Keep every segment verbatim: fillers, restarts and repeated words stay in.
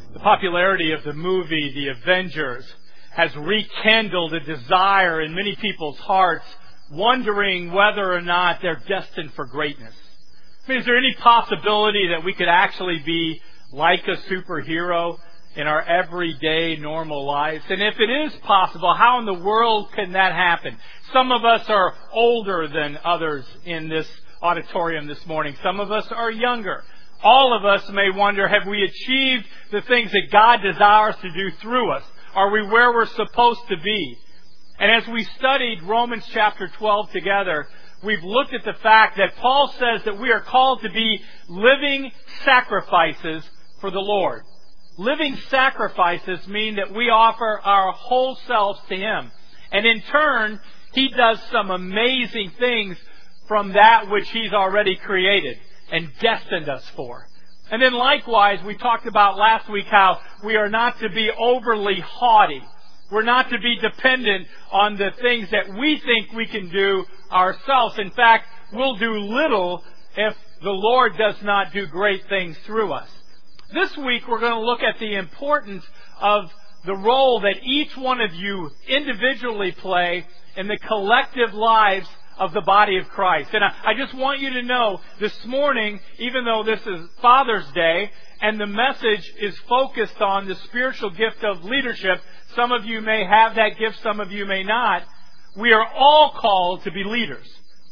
The popularity of the movie The Avengers has rekindled a desire in many people's hearts, wondering whether or not they're destined for greatness. I mean, is there any possibility that we could actually be like a superhero in our everyday normal lives? And if it is possible, how in the world can that happen? Some of us are older than others in this auditorium this morning. Some of us are younger. All of us may wonder, have we achieved the things that God desires to do through us? Are we where we're supposed to be? And as we studied Romans chapter twelve together, we've looked at the fact that Paul says that we are called to be living sacrifices for the Lord. Living sacrifices mean that we offer our whole selves to Him. And in turn, He does some amazing things from that which He's already created and destined us for. And then likewise, we talked about last week how we are not to be overly haughty. We're not to be dependent on the things that we think we can do ourselves. In fact, we'll do little if the Lord does not do great things through us. This week, we're going to look at the importance of the role that each one of you individually play in the collective lives of the body of Christ. And I, I just want you to know this morning, even though this is Father's Day, and the message is focused on the spiritual gift of leadership, some of you may have that gift, some of you may not. We are all called to be leaders.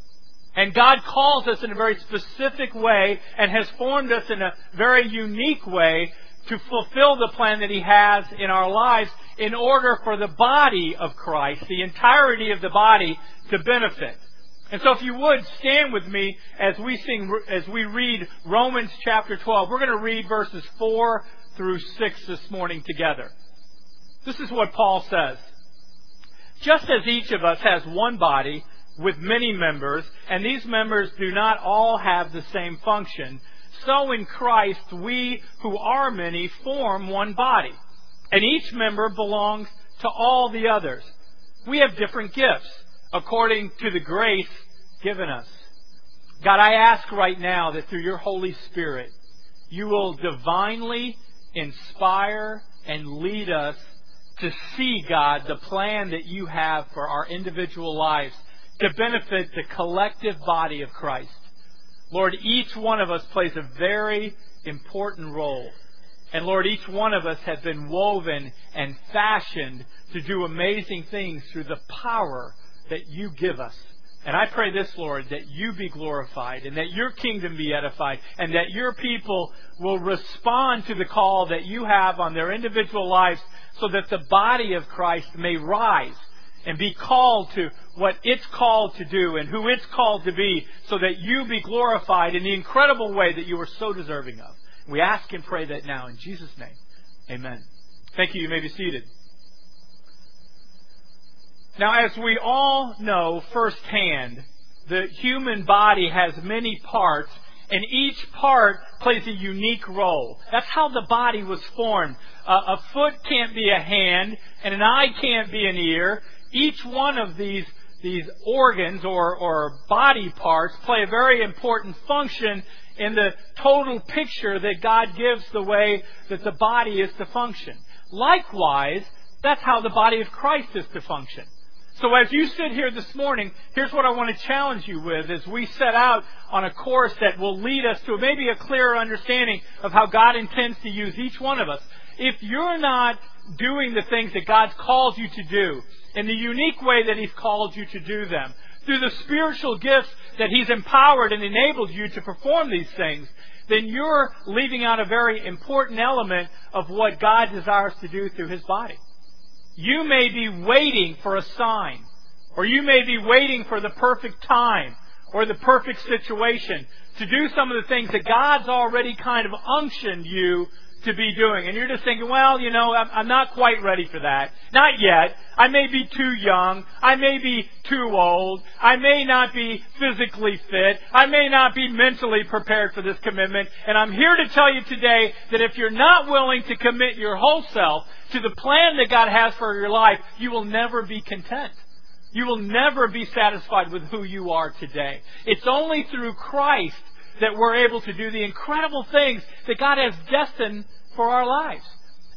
And God calls us in a very specific way and has formed us in a very unique way to fulfill the plan that He has in our lives in order for the body of Christ, the entirety of the body, to benefit. And so if you would, stand with me as we sing, as we read Romans chapter twelve. We're going to read verses four through six this morning together. This is what Paul says. Just as each of us has one body with many members, and these members do not all have the same function, so in Christ we who are many form one body, and each member belongs to all the others. We have different gifts according to the grace given us. God, I ask right now that through your Holy Spirit, you will divinely inspire and lead us to see, God, the plan that you have for our individual lives to benefit the collective body of Christ. Lord, each one of us plays a very important role. And Lord, each one of us has been woven and fashioned to do amazing things through the power that you give us. And I pray this, Lord, that you be glorified and that your kingdom be edified and that your people will respond to the call that you have on their individual lives so that the body of Christ may rise and be called to what it's called to do and who it's called to be so that you be glorified in the incredible way that you are so deserving of. We ask and pray that now in Jesus' name. Amen. Thank you. You may be seated. Now, as we all know firsthand, the human body has many parts, and each part plays a unique role. That's how the body was formed. Uh, a foot can't be a hand, and an eye can't be an ear. Each one of these these organs or, or body parts play a very important function in the total picture that God gives the way that the body is to function. Likewise, that's how the body of Christ is to function. So as you sit here this morning, here's what I want to challenge you with as we set out on a course that will lead us to maybe a clearer understanding of how God intends to use each one of us. If you're not doing the things that God's called you to do in the unique way that He's called you to do them, through the spiritual gifts that He's empowered and enabled you to perform these things, then you're leaving out a very important element of what God desires to do through His body. You may be waiting for a sign, or you may be waiting for the perfect time or the perfect situation to do some of the things that God's already kind of unctioned you to be doing. And you're just thinking, well, you know, I'm, I'm not quite ready for that. Not yet. I may be too young. I may be too old. I may not be physically fit. I may not be mentally prepared for this commitment. And I'm here to tell you today that if you're not willing to commit your whole self to the plan that God has for your life, you will never be content. You will never be satisfied with who you are today. It's only through Christ that we're able to do the incredible things that God has destined for our lives.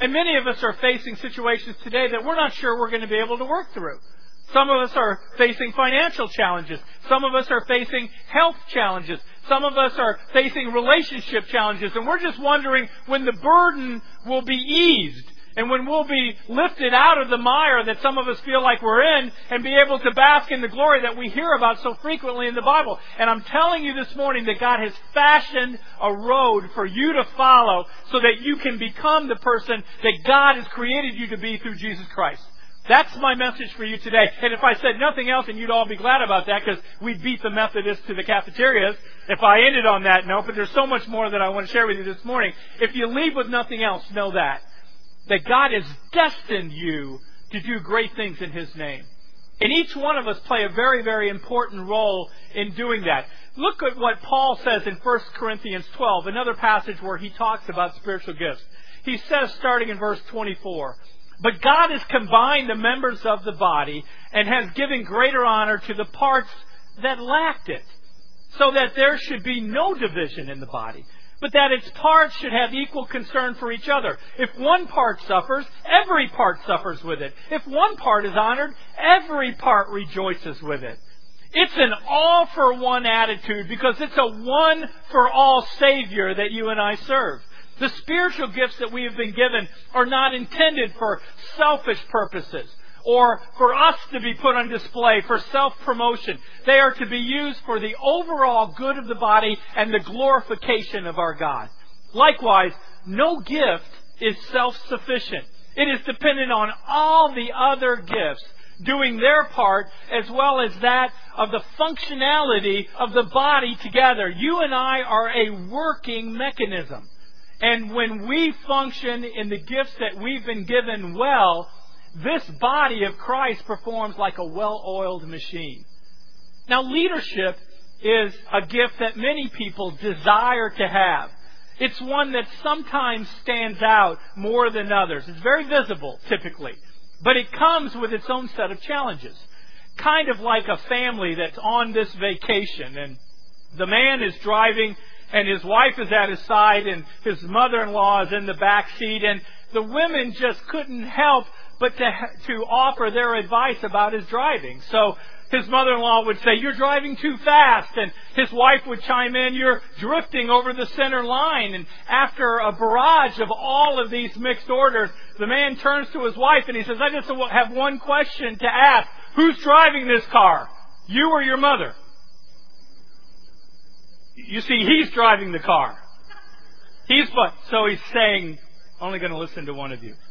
And many of us are facing situations today that we're not sure we're going to be able to work through. Some of us are facing financial challenges. Some of us are facing health challenges. Some of us are facing relationship challenges. And we're just wondering when the burden will be eased and when we'll be lifted out of the mire that some of us feel like we're in and be able to bask in the glory that we hear about so frequently in the Bible. And I'm telling you this morning that God has fashioned a road for you to follow so that you can become the person that God has created you to be through Jesus Christ. That's my message for you today. And if I said nothing else, and you'd all be glad about that because we beat the Methodists to the cafeterias, if I ended on that note, but there's so much more that I want to share with you this morning. If you leave with nothing else, know that. That God has destined you to do great things in His name. And each one of us play a very, very important role in doing that. Look at what Paul says in First Corinthians twelve, another passage where he talks about spiritual gifts. He says, starting in verse twenty-four, "But God has combined the members of the body and has given greater honor to the parts that lacked it, so that there should be no division in the body, but that its parts should have equal concern for each other. If one part suffers, every part suffers with it. If one part is honored, every part rejoices with it." It's an all-for-one attitude because it's a one-for-all Savior that you and I serve. The spiritual gifts that we have been given are not intended for selfish purposes or for us to be put on display for self-promotion. They are to be used for the overall good of the body and the glorification of our God. Likewise, no gift is self-sufficient. It is dependent on all the other gifts doing their part as well as that of the functionality of the body together. You and I are a working mechanism. And when we function in the gifts that we've been given well, this body of Christ performs like a well-oiled machine. Now, leadership is a gift that many people desire to have. It's one that sometimes stands out more than others. It's very visible, typically. But it comes with its own set of challenges. Kind of like a family that's on this vacation, and the man is driving and his wife is at his side and his mother-in-law is in the back seat, and the women just couldn't help but to to offer their advice about his driving. So his mother-in-law would say, "You're driving too fast," and his wife would chime in, "You're drifting over the center line." And after a barrage of all of these mixed orders, the man turns to his wife and he says, "I just have one question to ask. Who's driving this car? You or your mother?" You see, he's driving the car. He's but so he's saying, "Only going to listen to one of you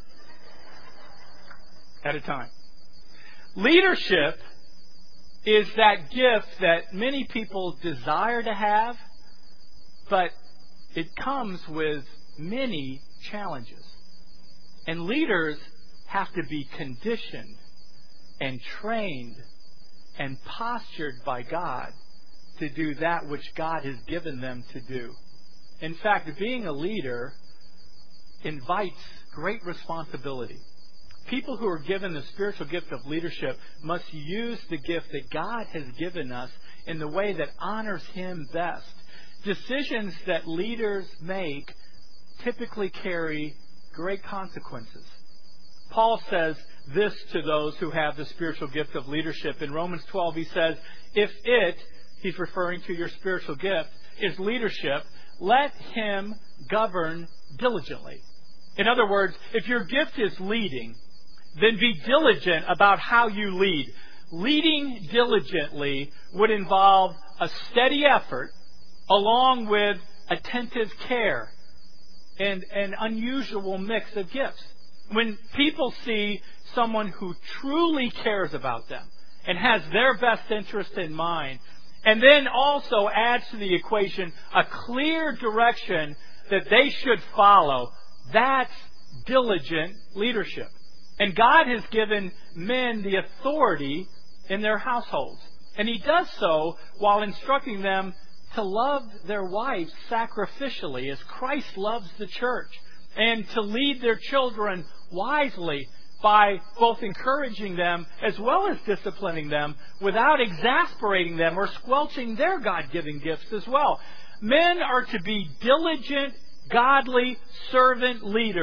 at a time." Leadership is that gift that many people desire to have, but it comes with many challenges. And leaders have to be conditioned and trained and postured by God to do that which God has given them to do. In fact, being a leader invites great responsibility. People who are given the spiritual gift of leadership must use the gift that God has given us in the way that honors Him best. Decisions that leaders make typically carry great consequences. Paul says this to those who have the spiritual gift of leadership. In Romans twelve, he says, "If it," he's referring to your spiritual gift, "is leadership, let him govern diligently." In other words, if your gift is leading, then be diligent about how you lead. Leading diligently would involve a steady effort along with attentive care and an unusual mix of gifts. When people see someone who truly cares about them and has their best interest in mind, and then also adds to the equation a clear direction that they should follow, that's diligent leadership. And God has given men the authority in their households. And He does so while instructing them to love their wives sacrificially as Christ loves the church, and to lead their children wisely by both encouraging them as well as disciplining them without exasperating them or squelching their God-given gifts as well. Men are to be diligent, godly servant leaders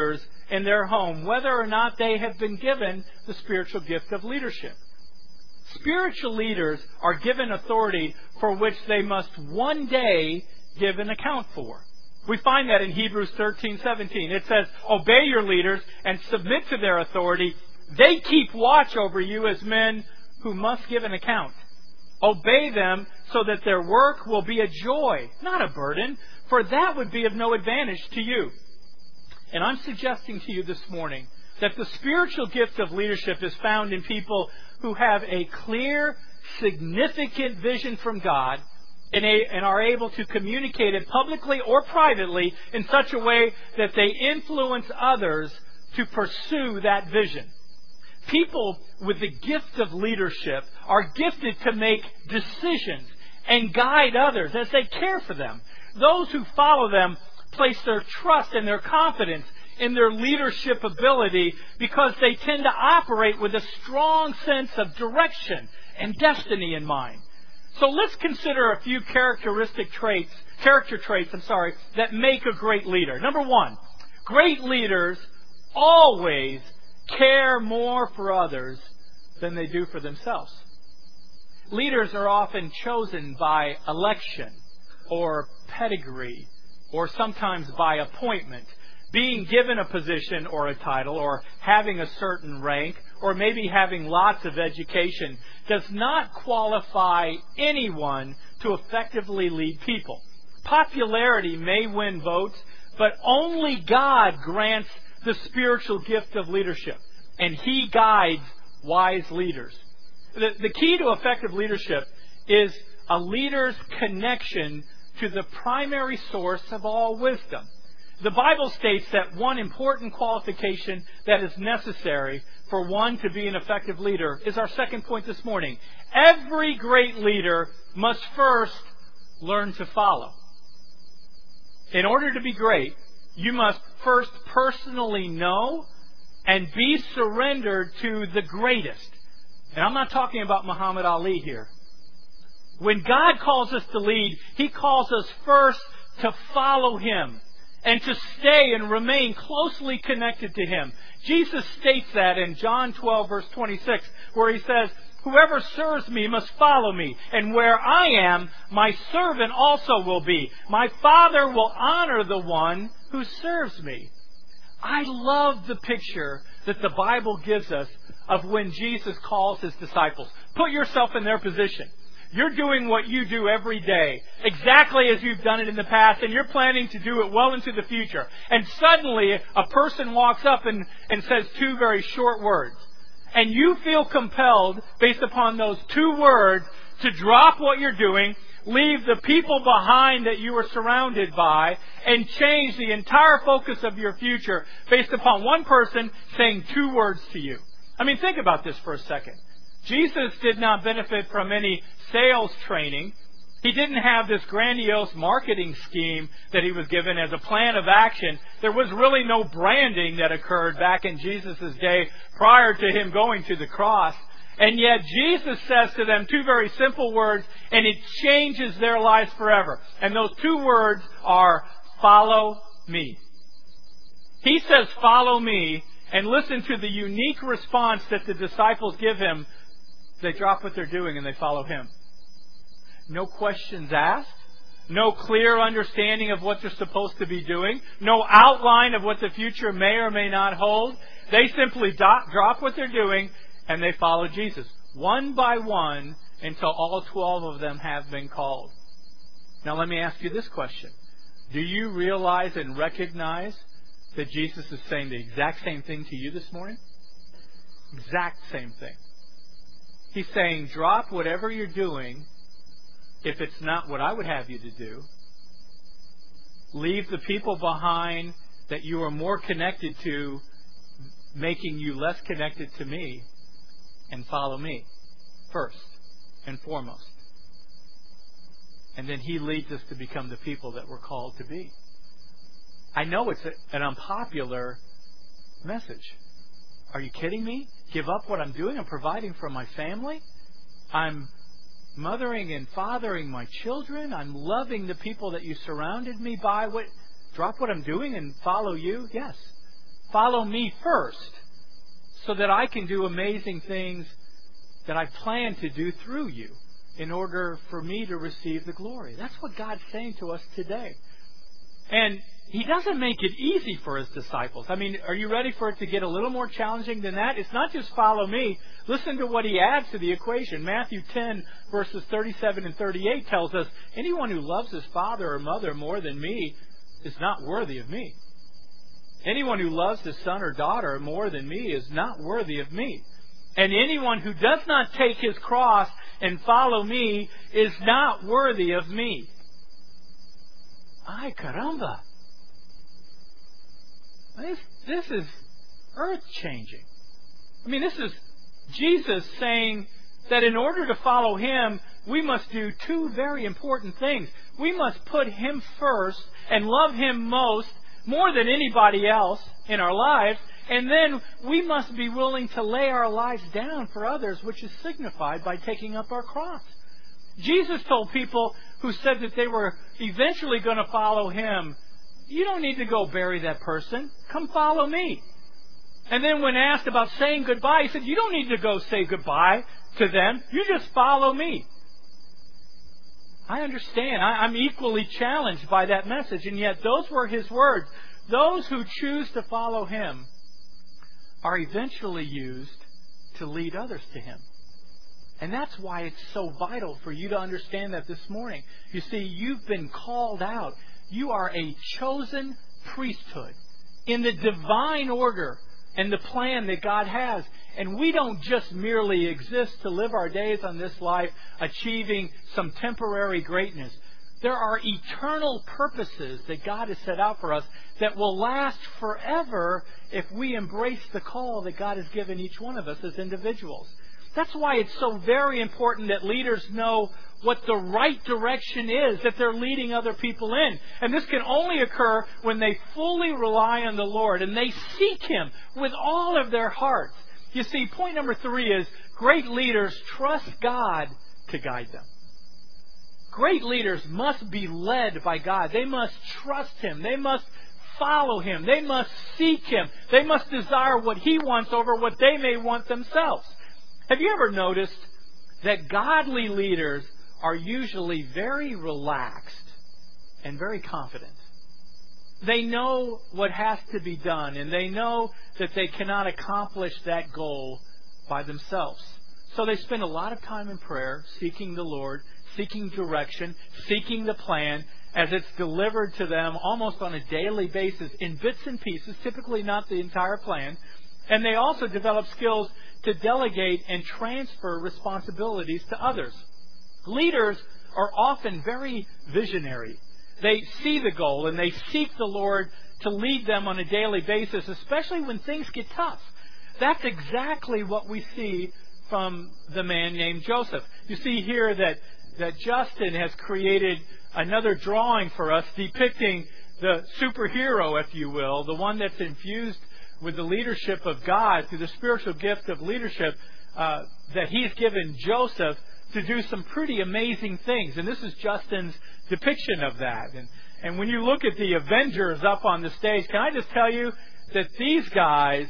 in their home, whether or not they have been given the spiritual gift of leadership. Spiritual leaders are given authority for which they must one day give an account for. We find that in Hebrews thirteen seventeen. It says, "Obey your leaders and submit to their authority. They keep watch over you as men who must give an account. Obey them so that their work will be a joy, not a burden, for that would be of no advantage to you." And I'm suggesting to you this morning that the spiritual gift of leadership is found in people who have a clear, significant vision from God and, a, and are able to communicate it publicly or privately in such a way that they influence others to pursue that vision. People with the gift of leadership are gifted to make decisions and guide others as they care for them. Those who follow them place their trust and their confidence in their leadership ability because they tend to operate with a strong sense of direction and destiny in mind. So let's consider a few characteristic traits, character traits, I'm sorry, that make a great leader. Number one, great leaders always care more for others than they do for themselves. Leaders are often chosen by election or pedigree or sometimes by appointment. Being given a position or a title or having a certain rank or maybe having lots of education does not qualify anyone to effectively lead people. Popularity may win votes, but only God grants the spiritual gift of leadership, and He guides wise leaders. The, the key to effective leadership is a leader's connection to the primary source of all wisdom. The Bible states that one important qualification that is necessary for one to be an effective leader is our second point this morning. Every great leader must first learn to follow. In order to be great, you must first personally know and be surrendered to the greatest. And I'm not talking about Muhammad Ali here. When God calls us to lead, He calls us first to follow Him and to stay and remain closely connected to Him. Jesus states that in John twelve, verse twenty-six, where He says, "Whoever serves me must follow me, and where I am, my servant also will be. My Father will honor the one who serves me." I love the picture that the Bible gives us of when Jesus calls His disciples. Put yourself in their position. You're doing what you do every day, exactly as you've done it in the past, and you're planning to do it well into the future. And suddenly, a person walks up and, and says two very short words. And you feel compelled, based upon those two words, to drop what you're doing, leave the people behind that you are surrounded by, and change the entire focus of your future based upon one person saying two words to you. I mean, think about this for a second. Jesus did not benefit from any sales training. He didn't have this grandiose marketing scheme that He was given as a plan of action. There was really no branding that occurred back in Jesus' day prior to Him going to the cross. And yet Jesus says to them two very simple words, and it changes their lives forever. And those two words are, "Follow me." He says, "Follow me," and listen to the unique response that the disciples give Him. They drop what they're doing and they follow Him. No questions asked. No clear understanding of what they're supposed to be doing. No outline of what the future may or may not hold. They simply do- drop what they're doing and they follow Jesus. One by one until all twelve of them have been called. Now let me ask you this question. Do you realize and recognize that Jesus is saying the exact same thing to you this morning? Exact same thing. He's saying, drop whatever you're doing if it's not what I would have you to do. Leave the people behind that you are more connected to, making you less connected to me, and follow me first and foremost. And then He leads us to become the people that we're called to be. I know it's a, an unpopular message. Are you kidding me? Give up what I'm doing? I'm providing for my family? I'm mothering and fathering my children? I'm loving the people that you surrounded me by? What? Drop what I'm doing and follow you? Yes. Follow me first so that I can do amazing things that I plan to do through you in order for me to receive the glory. That's what God's saying to us today. And He doesn't make it easy for His disciples. I mean, are you ready for it to get a little more challenging than that? It's not just follow me. Listen to what He adds to the equation. Matthew ten, verses thirty-seven and thirty-eight tells us, anyone who loves his father or mother more than me is not worthy of me. Anyone who loves his son or daughter more than me is not worthy of me. And anyone who does not take his cross and follow me is not worthy of me. Ay, caramba. This, this is earth-changing. I mean, this is Jesus saying that in order to follow Him, we must do two very important things. We must put Him first and love Him most, more than anybody else in our lives. And then we must be willing to lay our lives down for others, which is signified by taking up our cross. Jesus told people who said that they were eventually going to follow Him, you don't need to go bury that person. Come follow me. And then when asked about saying goodbye, He said, you don't need to go say goodbye to them. You just follow me. I understand. I, I'm equally challenged by that message. And yet those were His words. Those who choose to follow Him are eventually used to lead others to Him. And that's why it's so vital for you to understand that this morning. You see, you've been called out. You are a chosen priesthood in the divine order and the plan that God has. And we don't just merely exist to live our days on this life achieving some temporary greatness. There are eternal purposes that God has set out for us that will last forever if we embrace the call that God has given each one of us as individuals. That's why it's so very important that leaders know what the right direction is that they're leading other people in. And this can only occur when they fully rely on the Lord and they seek Him with all of their hearts. You see, point number three is great leaders trust God to guide them. Great leaders must be led by God. They must trust Him. They must follow Him. They must seek Him. They must desire what He wants over what they may want themselves. Have you ever noticed that godly leaders are usually very relaxed and very confident? They know what has to be done, and they know that they cannot accomplish that goal by themselves. So they spend a lot of time in prayer, seeking the Lord, seeking direction, seeking the plan as it's delivered to them almost on a daily basis in bits and pieces, typically not the entire plan. And they also develop skills to delegate and transfer responsibilities to others. Leaders are often very visionary. They see the goal and they seek the Lord to lead them on a daily basis, especially when things get tough. That's exactly what we see from the man named Joseph. You see here that, that Justin has created another drawing for us depicting the superhero, if you will, the one that's infused with the leadership of God through the spiritual gift of leadership uh, that He's given Joseph to do some pretty amazing things. And this is Justin's depiction of that. And, and when you look at the Avengers up on the stage, can I just tell you that these guys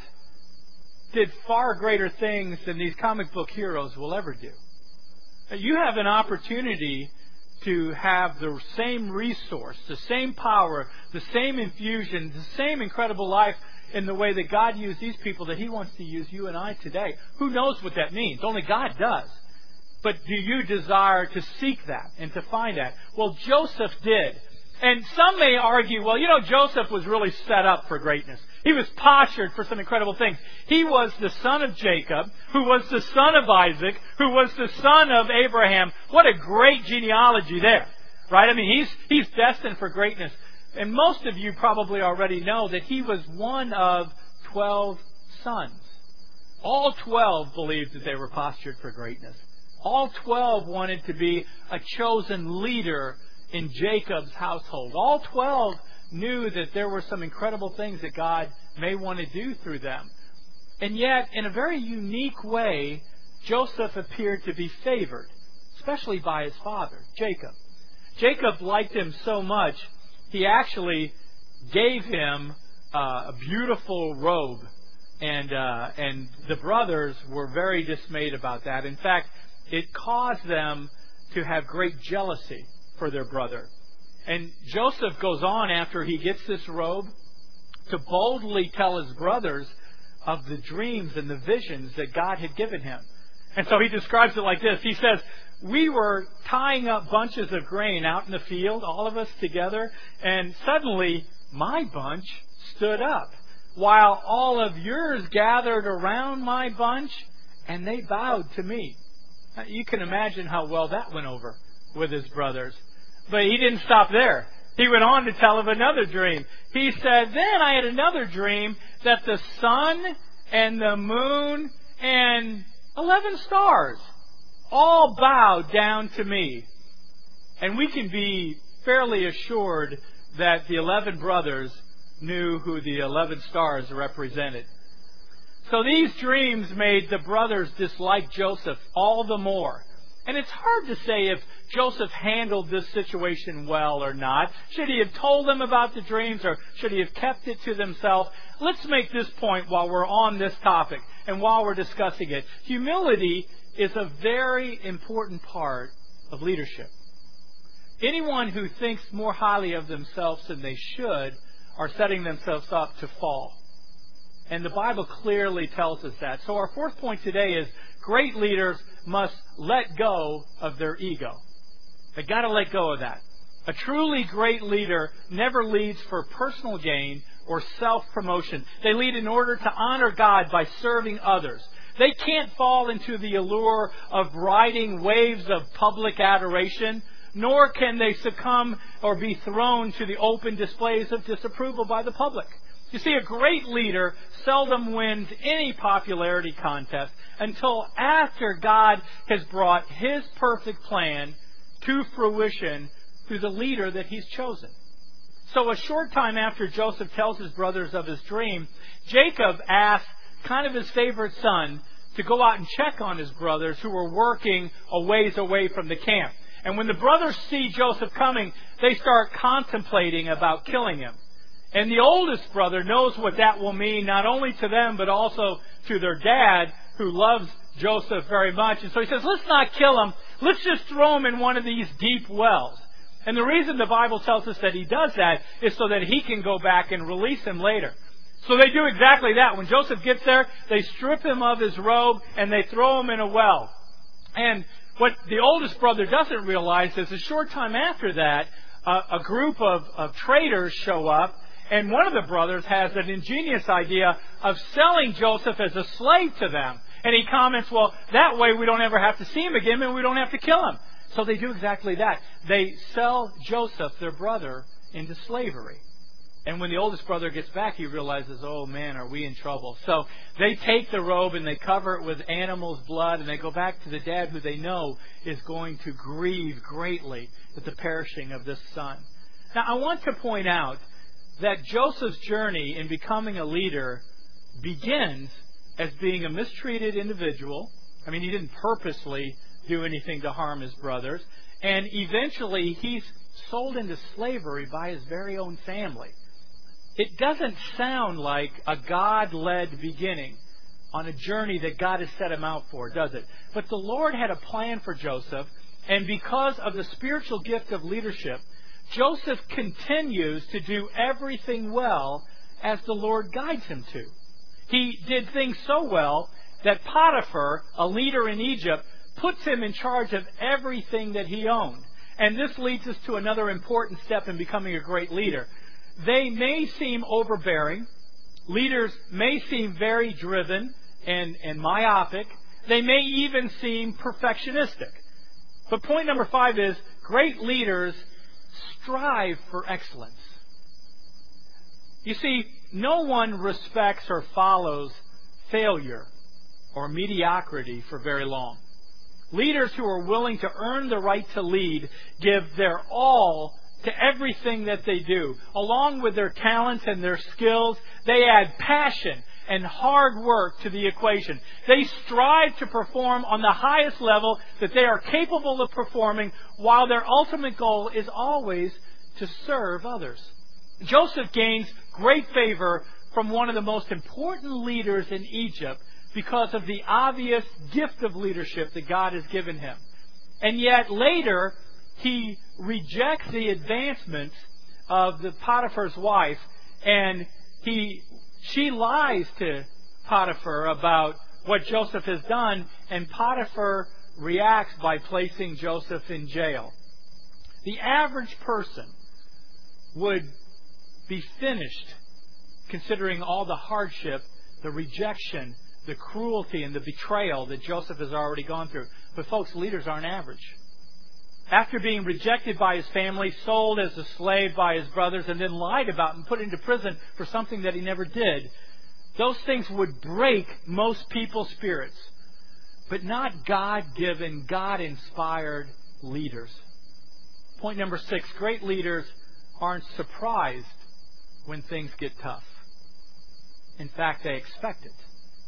did far greater things than these comic book heroes will ever do. You have an opportunity to have the same resource, the same power, the same infusion, the same incredible life in the way that God used these people that He wants to use you and I today. Who knows what that means? Only God does. But do you desire to seek that and to find that? Well, Joseph did. And some may argue, well, you know, Joseph was really set up for greatness. He was postured for some incredible things. He was the son of Jacob, who was the son of Isaac, who was the son of Abraham. What a great genealogy there, right? I mean, he's, he's destined for greatness. And most of you probably already know that he was one of twelve sons. All twelve believed that they were postured for greatness. All twelve wanted to be a chosen leader in Jacob's household. All twelve knew that there were some incredible things that God may want to do through them. And yet, in a very unique way, Joseph appeared to be favored, especially by his father, Jacob. Jacob liked him so much, he actually gave him uh, uh, a beautiful robe. And uh, and the brothers were very dismayed about that. In fact, it caused them to have great jealousy for their brother. And Joseph goes on after he gets this robe to boldly tell his brothers of the dreams and the visions that God had given him. And so he describes it like this. He says, we were tying up bunches of grain out in the field, all of us together, and suddenly my bunch stood up, while all of yours gathered around my bunch, and they bowed to me. Now, you can imagine how well that went over with his brothers. But he didn't stop there. He went on to tell of another dream. He said, then I had another dream that the sun and the moon and eleven stars all bowed down to me. And we can be fairly assured that the eleven brothers knew who the eleven stars represented. So these dreams made the brothers dislike Joseph all the more. And it's hard to say if Joseph handled this situation well or not. Should he have told them about the dreams, or should he have kept it to himself? Let's make this point while we're on this topic and while we're discussing it. Humility is a very important part of leadership. Anyone who thinks more highly of themselves than they should are setting themselves up to fall. And the Bible clearly tells us that. So our fourth point today is great leaders must let go of their ego. They've got to let go of that. A truly great leader never leads for personal gain or self-promotion. They lead in order to honor God by serving others. They can't fall into the allure of riding waves of public adoration, nor can they succumb or be thrown to the open displays of disapproval by the public. You see, a great leader seldom wins any popularity contest until after God has brought His perfect plan to fruition through the leader that He's chosen. So a short time after Joseph tells his brothers of his dream, Jacob asks kind of his favorite son to go out and check on his brothers who were working a ways away from the camp. And when the brothers see Joseph coming, they start contemplating about killing him. And the oldest brother knows what that will mean, not only to them, but also to their dad, who loves Joseph very much. And so he says, let's not kill him. Let's just throw him in one of these deep wells. And the reason the Bible tells us that he does that is so that he can go back and release him later. So they do exactly that. When Joseph gets there, they strip him of his robe and they throw him in a well. And what the oldest brother doesn't realize is a short time after that, uh, a group of, of traders show up. And one of the brothers has an ingenious idea of selling Joseph as a slave to them. And he comments, well, that way we don't ever have to see him again and we don't have to kill him. So they do exactly that. They sell Joseph, their brother, into slavery. And when the oldest brother gets back, he realizes, oh man, are we in trouble? So they take the robe and they cover it with animal's blood and they go back to the dad, who they know is going to grieve greatly at the perishing of this son. Now I want to point out that Joseph's journey in becoming a leader begins as being a mistreated individual. I mean, he didn't purposely do anything to harm his brothers. And eventually he's sold into slavery by his very own family. It doesn't sound like a God-led beginning on a journey that God has set him out for, does it? But the Lord had a plan for Joseph, and because of the spiritual gift of leadership, Joseph continues to do everything well as the Lord guides him to. He did things so well that Potiphar, a leader in Egypt, puts him in charge of everything that he owned. And this leads us to another important step in becoming a great leader. They may seem overbearing. Leaders may seem very driven and, and myopic. They may even seem perfectionistic. But point number five is, great leaders strive for excellence. You see, no one respects or follows failure or mediocrity for very long. Leaders who are willing to earn the right to lead give their all to everything that they do. Along with their talents and their skills, they add passion and hard work to the equation. They strive to perform on the highest level that they are capable of performing, while their ultimate goal is always to serve others. Joseph gains great favor from one of the most important leaders in Egypt because of the obvious gift of leadership that God has given him. And yet later, he rejects the advancements of the Potiphar's wife, and he she lies to Potiphar about what Joseph has done, and Potiphar reacts by placing Joseph in jail. The average person would be finished considering all the hardship, the rejection, the cruelty, and the betrayal that Joseph has already gone through. But folks, leaders aren't average. After being rejected by his family, sold as a slave by his brothers, and then lied about and put into prison for something that he never did, those things would break most people's spirits. But not God-given, God-inspired leaders. Point number six, great leaders aren't surprised when things get tough. In fact, they expect it.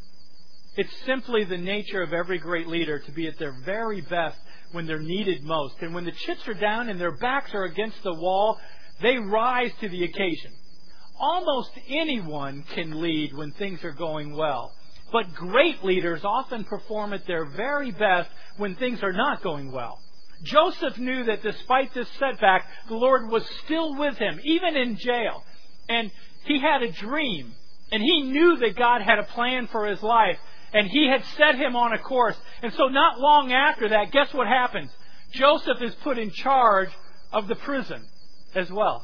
It's simply the nature of every great leader to be at their very best when they're needed most. And when the chips are down and their backs are against the wall, they rise to the occasion. Almost anyone can lead when things are going well. But great leaders often perform at their very best when things are not going well. Joseph knew that despite this setback, the Lord was still with him, even in jail. And he had a dream. And he knew that God had a plan for his life. And he had set him on a course. And so not long after that, guess what happens? Joseph is put in charge of the prison as well.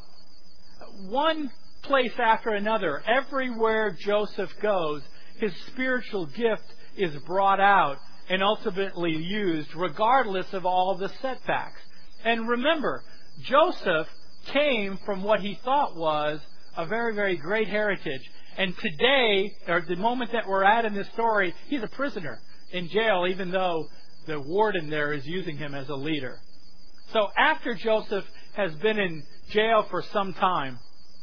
One place after another, everywhere Joseph goes, his spiritual gift is brought out and ultimately used regardless of all the setbacks. And remember, Joseph came from what he thought was a very, very great heritage. And today, or the moment that we're at in this story, he's a prisoner in jail, even though the warden there is using him as a leader. So after Joseph has been in jail for some time,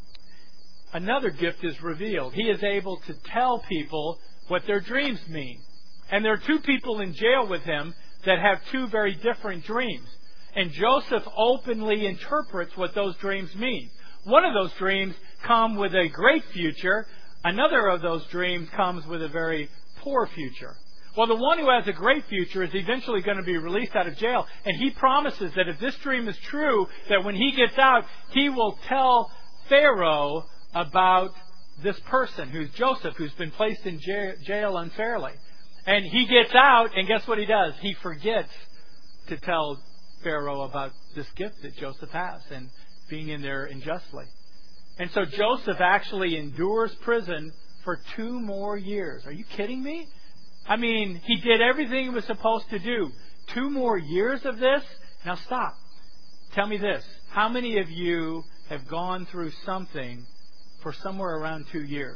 another gift is revealed. He is able to tell people what their dreams mean. And there are two people in jail with him that have two very different dreams. And Joseph openly interprets what those dreams mean. One of those dreams comes with a great future. Another of those dreams comes with a very poor future. Well, the one who has a great future is eventually going to be released out of jail. And he promises that if this dream is true, that when he gets out, he will tell Pharaoh about this person, who's Joseph, who's been placed in jail unfairly. And he gets out, and guess what he does? He forgets to tell Pharaoh about this gift that Joseph has and being in there unjustly. And so Joseph actually endures prison for two more years. Are you kidding me? I mean, he did everything he was supposed to do. Two more years of this? Now stop. Tell me this. How many of you have gone through something for somewhere around two years?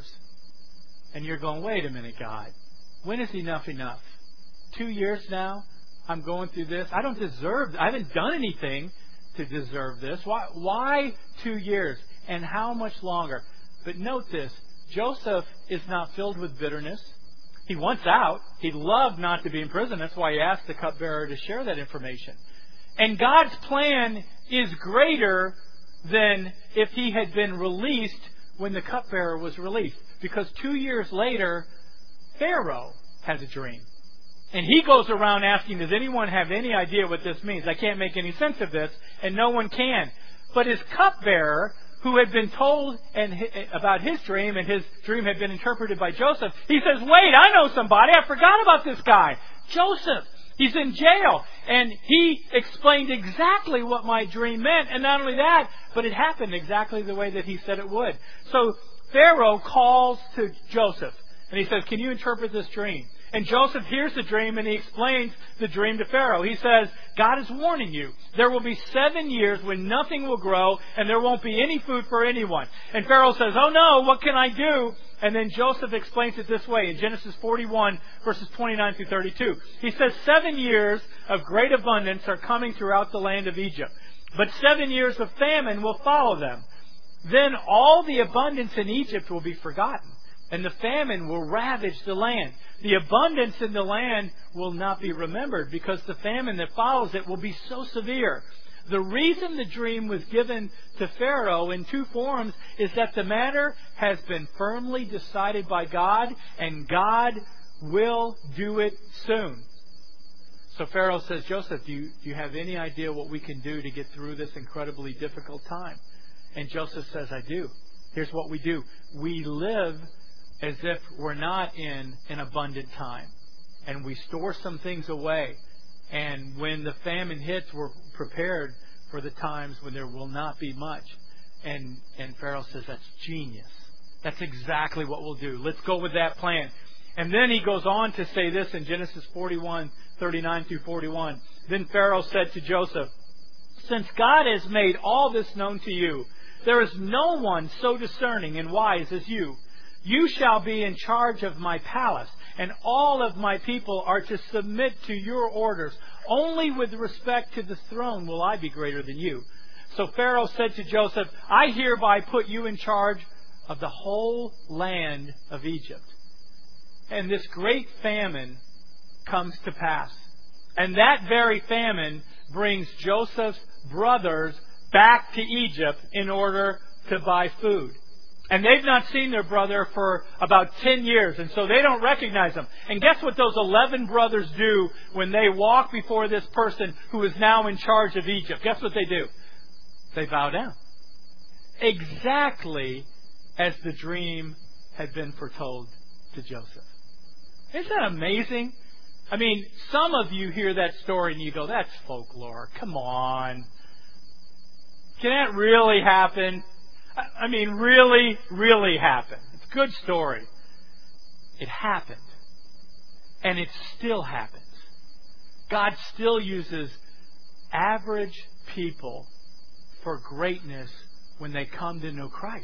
And you're going, wait a minute, God. When is enough enough? Two years now? I'm going through this. I don't deserve, I haven't done anything to deserve this. Why, why two years? And how much longer? But note this. Joseph is not filled with bitterness. He wants out. He'd love not to be in prison. That's why he asked the cupbearer to share that information. And God's plan is greater than if he had been released when the cupbearer was released. Because two years later, Pharaoh has a dream. And he goes around asking, does anyone have any idea what this means? I can't make any sense of this, and no one can. But his cupbearer, who had been told and about his dream, and his dream had been interpreted by Joseph, he says, wait, I know somebody. I forgot about this guy. Joseph. He's in jail. And he explained exactly what my dream meant. And not only that, but it happened exactly the way that he said it would. So Pharaoh calls to Joseph. And he says, can you interpret this dream? And Joseph hears the dream and he explains the dream to Pharaoh. He says, God is warning you. There will be seven years when nothing will grow and there won't be any food for anyone. And Pharaoh says, oh no, what can I do? And then Joseph explains it this way in Genesis forty-one, verses twenty-nine through thirty-two. He says, seven years of great abundance are coming throughout the land of Egypt, but seven years of famine will follow them. Then all the abundance in Egypt will be forgotten, and the famine will ravage the land. The abundance in the land will not be remembered because the famine that follows it will be so severe. The reason the dream was given to Pharaoh in two forms is that the matter has been firmly decided by God, and God will do it soon. So Pharaoh says, Joseph, do you, do you have any idea what we can do to get through this incredibly difficult time? And Joseph says, I do. Here's what we do. We live as if we're not in an abundant time. And we store some things away. And when the famine hits, we're prepared for the times when there will not be much. And, and Pharaoh says, that's genius. That's exactly what we'll do. Let's go with that plan. And then he goes on to say this in Genesis forty-one, thirty-nine through forty-one. Then Pharaoh said to Joseph, since God has made all this known to you, there is no one so discerning and wise as you. You shall be in charge of my palace, and all of my people are to submit to your orders. Only with respect to the throne will I be greater than you. So Pharaoh said to Joseph, I hereby put you in charge of the whole land of Egypt. And this great famine comes to pass. And that very famine brings Joseph's brothers back to Egypt in order to buy food. And they've not seen their brother for about ten years, and so they don't recognize him. And guess what those eleven brothers do when they walk before this person who is now in charge of Egypt? Guess what they do? They bow down. Exactly as the dream had been foretold to Joseph. Isn't that amazing? I mean, some of you hear that story and you go, that's folklore. Come on. Can that really happen? I mean, really, really happen. It's a good story. It happened. And it still happens. God still uses average people for greatness when they come to know Christ.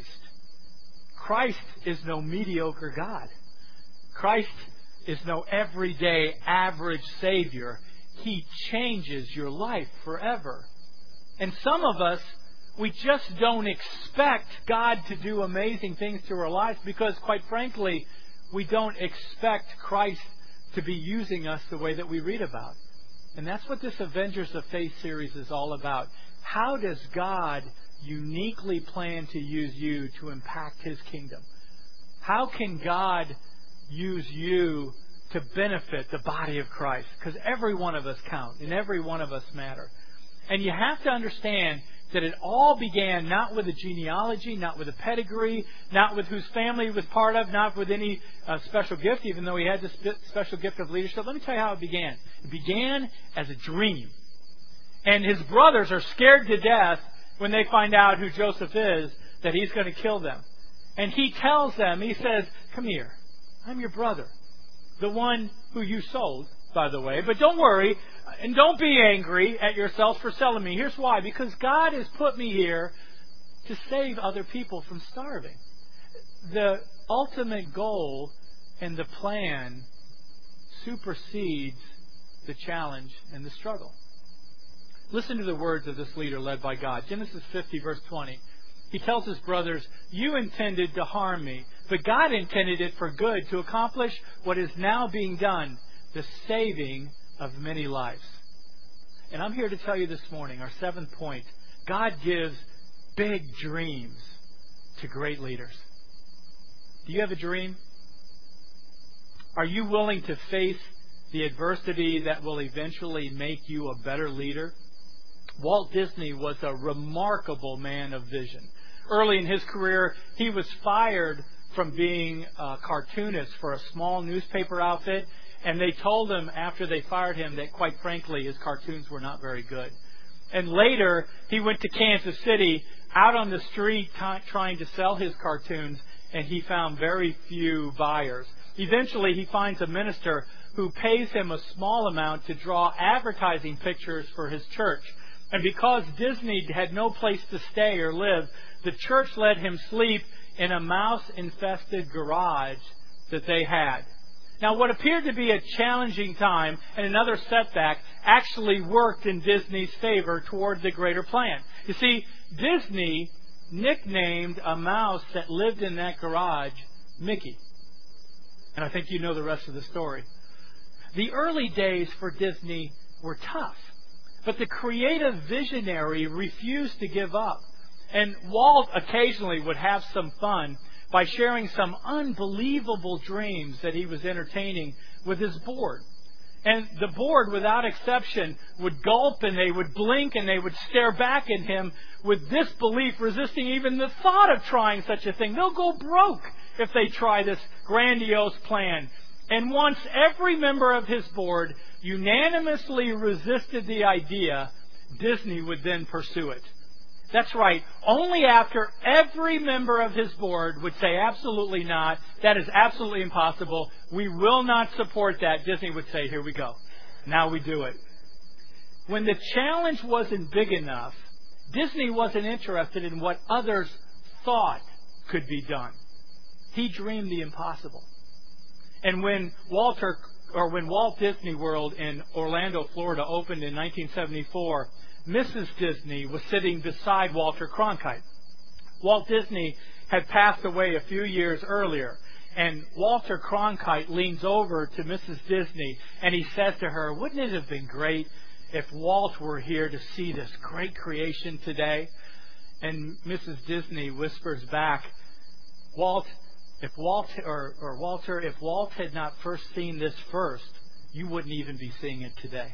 Christ is no mediocre God. Christ is no everyday average Savior. He changes your life forever. And some of us, we just don't expect God to do amazing things through our lives because, quite frankly, we don't expect Christ to be using us the way that we read about. And that's what this Avengers of Faith series is all about. How does God uniquely plan to use you to impact His kingdom? How can God use you to benefit the body of Christ? Because every one of us count and every one of us matter. And you have to understand that it all began not with a genealogy, not with a pedigree, not with whose family he was part of, not with any uh, special gift, even though he had this special gift of leadership. Let me tell you how it began. It began as a dream. And his brothers are scared to death when they find out who Joseph is, that he's going to kill them. And he tells them, he says, come here, I'm your brother. The one who you sold, by the way. But don't worry, and don't be angry at yourselves for selling me. Here's why. Because God has put me here to save other people from starving. The ultimate goal and the plan supersedes the challenge and the struggle. Listen to the words of this leader led by God. Genesis fifty, verse twenty. He tells his brothers, you intended to harm me, but God intended it for good to accomplish what is now being done, the saving of many lives. And I'm here to tell you this morning, our seventh point, God gives big dreams to great leaders. Do you have a dream? Are you willing to face the adversity that will eventually make you a better leader? Walt Disney was a remarkable man of vision. Early in his career, he was fired from being a cartoonist for a small newspaper outfit, and they told him after they fired him that, quite frankly, his cartoons were not very good. And later, he went to Kansas City, out on the street t- trying to sell his cartoons, and he found very few buyers. Eventually, he finds a minister who pays him a small amount to draw advertising pictures for his church. And because Disney had no place to stay or live, the church let him sleep in a mouse-infested garage that they had. Now, what appeared to be a challenging time and another setback actually worked in Disney's favor toward the greater plan. You see, Disney nicknamed a mouse that lived in that garage Mickey. And I think you know the rest of the story. The early days for Disney were tough. But the creative visionary refused to give up. And Walt occasionally would have some fun by sharing some unbelievable dreams that he was entertaining with his board. And the board, without exception, would gulp and they would blink and they would stare back at him with disbelief, resisting even the thought of trying such a thing. They'll go broke if they try this grandiose plan. And once every member of his board unanimously resisted the idea, Disney would then pursue it. That's right. Only after every member of his board would say, absolutely not, that is absolutely impossible, we will not support that, Disney would say, here we go. Now we do it. When the challenge wasn't big enough, Disney wasn't interested in what others thought could be done. He dreamed the impossible. And when Walter, or when Walt Disney World in Orlando, Florida opened in nineteen seventy-four, Missus Disney was sitting beside Walter Cronkite. Walt Disney had passed away a few years earlier, and Walter Cronkite leans over to Missus Disney and he says to her, wouldn't it have been great if Walt were here to see this great creation today? And Missus Disney whispers back, Walt, if Walt or, or Walter, if Walt had not first seen this first, you wouldn't even be seeing it today.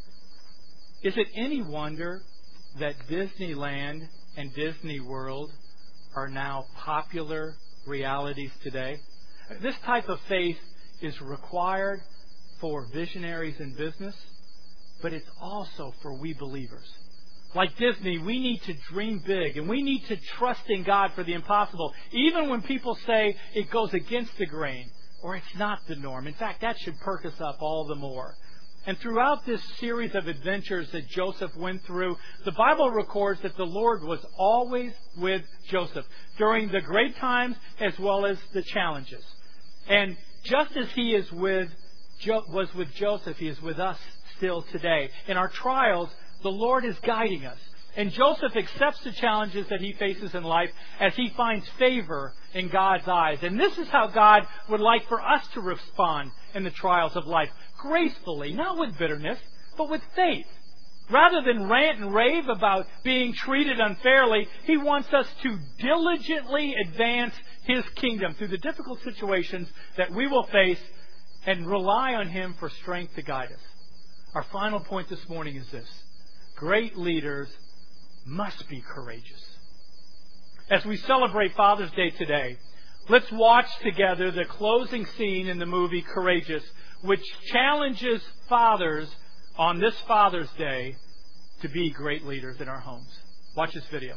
Is it any wonder that Disneyland and Disney World are now popular realities today? This type of faith is required for visionaries in business, but it's also for we believers. Like Disney, we need to dream big and we need to trust in God for the impossible, even when people say it goes against the grain or it's not the norm. In fact, that should perk us up all the more. And throughout this series of adventures that Joseph went through, the Bible records that the Lord was always with Joseph during the great times as well as the challenges. And just as He is with jo- was with Joseph, He is with us still today. In our trials, the Lord is guiding us. And Joseph accepts the challenges that he faces in life as he finds favor in God's eyes. And this is how God would like for us to respond in the trials of life. Gracefully, not with bitterness, but with faith. Rather than rant and rave about being treated unfairly, He wants us to diligently advance His kingdom through the difficult situations that we will face and rely on Him for strength to guide us. Our final point this morning is this. Great leaders must be courageous. As we celebrate Father's Day today, let's watch together the closing scene in the movie Courageous, which challenges fathers on this Father's Day to be great leaders in our homes. Watch this video.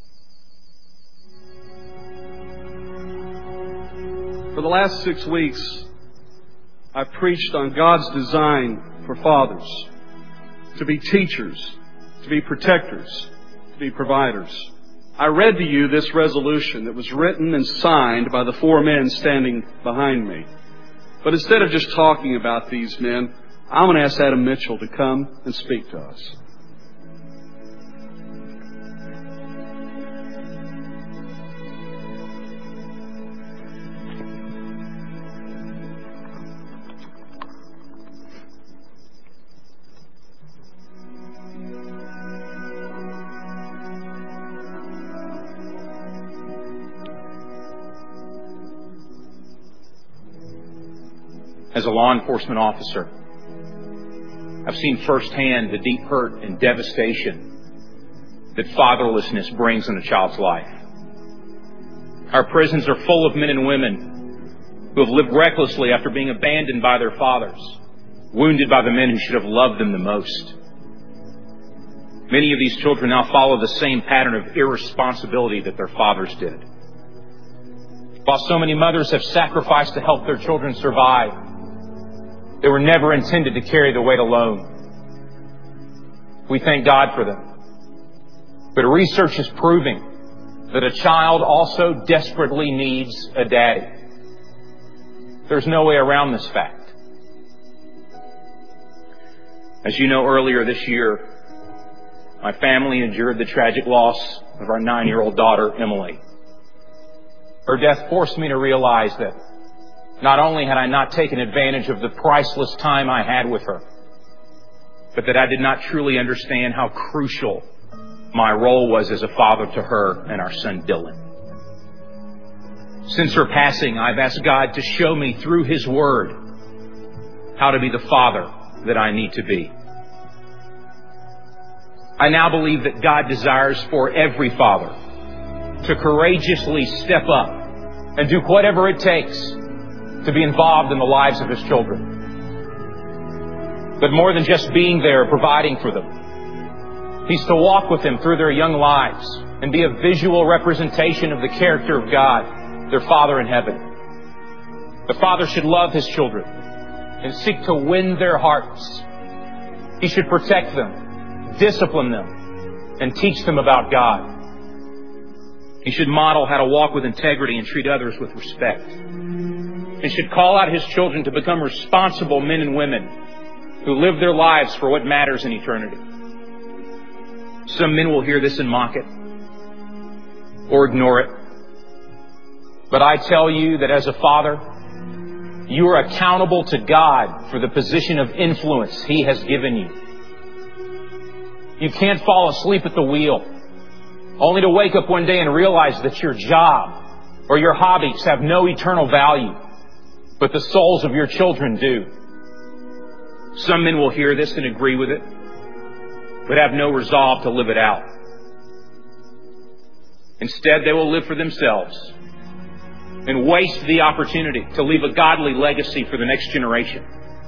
For the last six weeks, I've preached on God's design for fathers to be teachers, to be protectors, to be providers. I read to you this resolution that was written and signed by the four men standing behind me. But instead of just talking about these men, I'm going to ask Adam Mitchell to come and speak to us. As a law enforcement officer, I've seen firsthand the deep hurt and devastation that fatherlessness brings in a child's life. Our prisons are full of men and women who have lived recklessly after being abandoned by their fathers, wounded by the men who should have loved them the most. Many of these children now follow the same pattern of irresponsibility that their fathers did. While so many mothers have sacrificed to help their children survive, they were never intended to carry the weight alone. We thank God for them. But research is proving that a child also desperately needs a daddy. There's no way around this fact. As you know, earlier this year, my family endured the tragic loss of our nine-year-old daughter, Emily. Her death forced me to realize that not only had I not taken advantage of the priceless time I had with her, but that I did not truly understand how crucial my role was as a father to her and our son Dylan. Since her passing, I've asked God to show me through His Word how to be the father that I need to be. I now believe that God desires for every father to courageously step up and do whatever it takes to be involved in the lives of his children. But more than just being there, providing for them, He's to walk with them through their young lives and be a visual representation of the character of God, their Father in heaven. The father should love his children and seek to win their hearts. He should protect them, discipline them, and teach them about God. He should model how to walk with integrity and treat others with respect. He should call out his children to become responsible men and women who live their lives for what matters in eternity. Some men will hear this and mock it or ignore it. But I tell you that as a father, you are accountable to God for the position of influence He has given you. You can't fall asleep at the wheel, only to wake up one day and realize that your job or your hobbies have no eternal value, but the souls of your children do. Some men will hear this and agree with it, but have no resolve to live it out. Instead, they will live for themselves and waste the opportunity to leave a godly legacy for the next generation.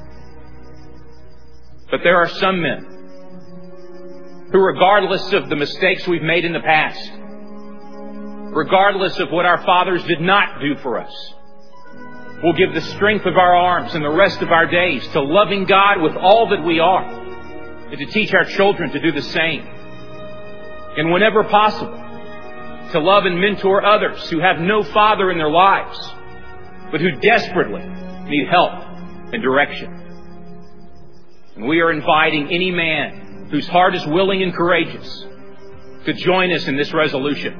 But there are some men who, regardless of the mistakes we've made in the past, regardless of what our fathers did not do for us, will give the strength of our arms and the rest of our days to loving God with all that we are, and to teach our children to do the same. And whenever possible, to love and mentor others who have no father in their lives, but who desperately need help and direction. And we are inviting any man whose heart is willing and courageous to join us in this resolution.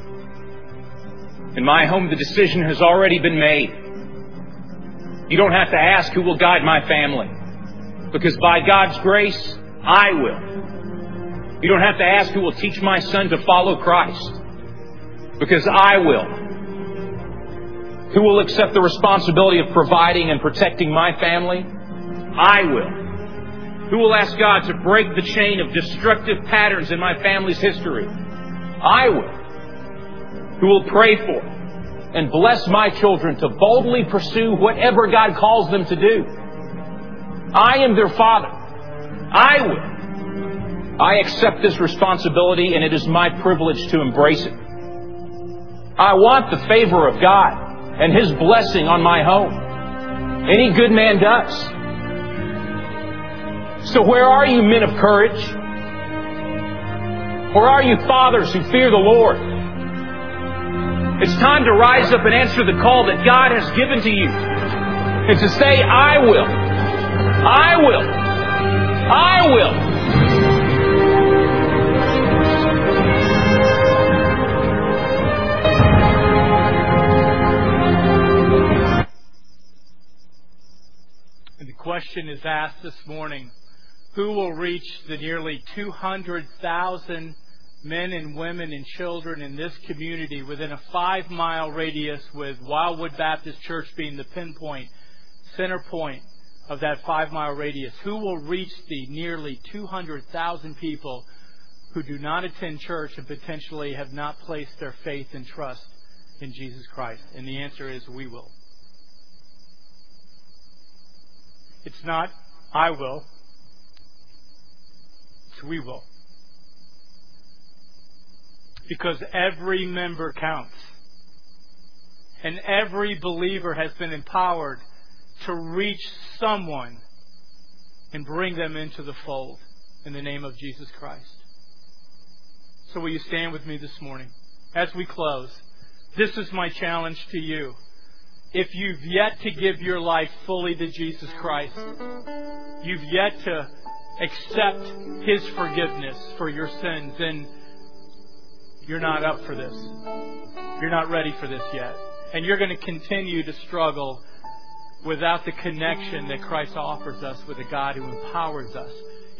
In my home, the decision has already been made. You don't have to ask who will guide my family, because by God's grace, I will. You don't have to ask who will teach my son to follow Christ, because I will. Who will accept the responsibility of providing and protecting my family? I will. Who will ask God to break the chain of destructive patterns in my family's history? I will. Who will pray for and bless my children to boldly pursue whatever God calls them to do? I am their father. I will. I accept this responsibility, and it is my privilege to embrace it. I want the favor of God and His blessing on my home. Any good man does. So where are you, men of courage? Where are you, fathers who fear the Lord? It's time to rise up and answer the call that God has given to you, and to say, I will. I will. I will. Question is asked this morning: who will reach the nearly two hundred thousand men and women and children in this community within a five mile radius, with Wildwood Baptist Church being the pinpoint, center point of that five mile radius? Who will reach the nearly two hundred thousand people who do not attend church and potentially have not placed their faith and trust in Jesus Christ? And the answer is, we will. It's not, I will. It's we will. Because every member counts. And every believer has been empowered to reach someone and bring them into the fold in the name of Jesus Christ. So will you stand with me this morning as we close? This is my challenge to you. If you've yet to give your life fully to Jesus Christ, you've yet to accept His forgiveness for your sins, then you're not up for this. You're not ready for this yet. And you're going to continue to struggle without the connection that Christ offers us with a God who empowers us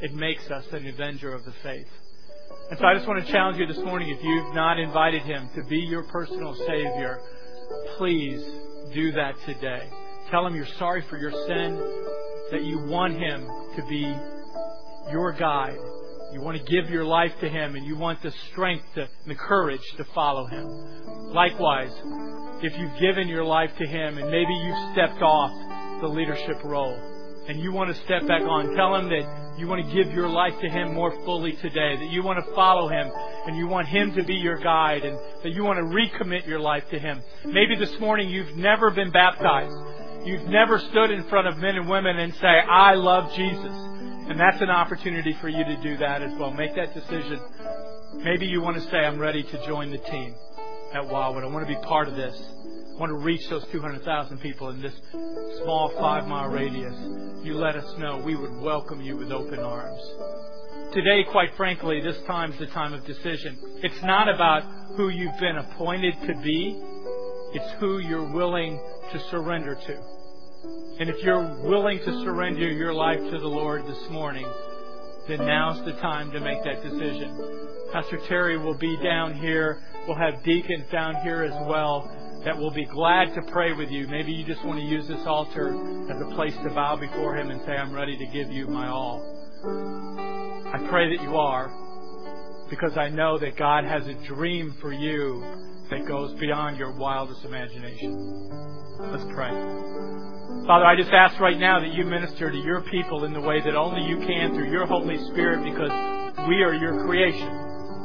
it makes us an avenger of the faith. And so I just want to challenge you this morning, if you've not invited Him to be your personal Savior, please do that today. Tell Him you're sorry for your sin, that you want Him to be your guide. You want to give your life to Him, and you want the strength to, and the courage to follow Him. Likewise, if you've given your life to Him and maybe you've stepped off the leadership role and you want to step back on, tell Him that you want to give your life to Him more fully today, that you want to follow Him and you want Him to be your guide, and that you want to recommit your life to Him. Maybe this morning you've never been baptized. You've never stood in front of men and women and say, I love Jesus. And that's an opportunity for you to do that as well. Make that decision. Maybe you want to say, I'm ready to join the team at Wildwood. I want to be part of this. I want to reach those two hundred thousand people in this small five-mile radius. You let us know. We would welcome you with open arms. Today, quite frankly, this time's the time of decision. It's not about who you've been appointed to be. It's who you're willing to surrender to. And if you're willing to surrender your life to the Lord this morning, then now's the time to make that decision. Pastor Terry will be down here. We'll have deacons down here as well that will be glad to pray with you. Maybe you just want to use this altar as a place to bow before Him and say, I'm ready to give you my all. I pray that you are, because I know that God has a dream for you that goes beyond your wildest imagination. Let's pray. Father, I just ask right now that you minister to your people in the way that only you can through your Holy Spirit, because we are your creation.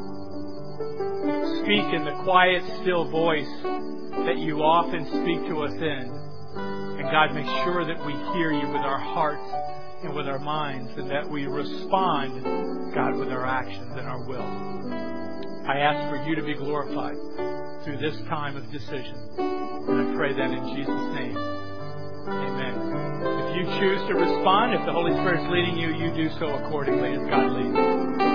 Speak in the quiet, still voice that you often speak to us in. And God, make sure that we hear you with our hearts and with our minds, and that we respond, God, with our actions and our will. I ask for you to be glorified through this time of decision. And I pray that in Jesus' name. Amen. If you choose to respond, if the Holy Spirit's leading you, you do so accordingly as God leads.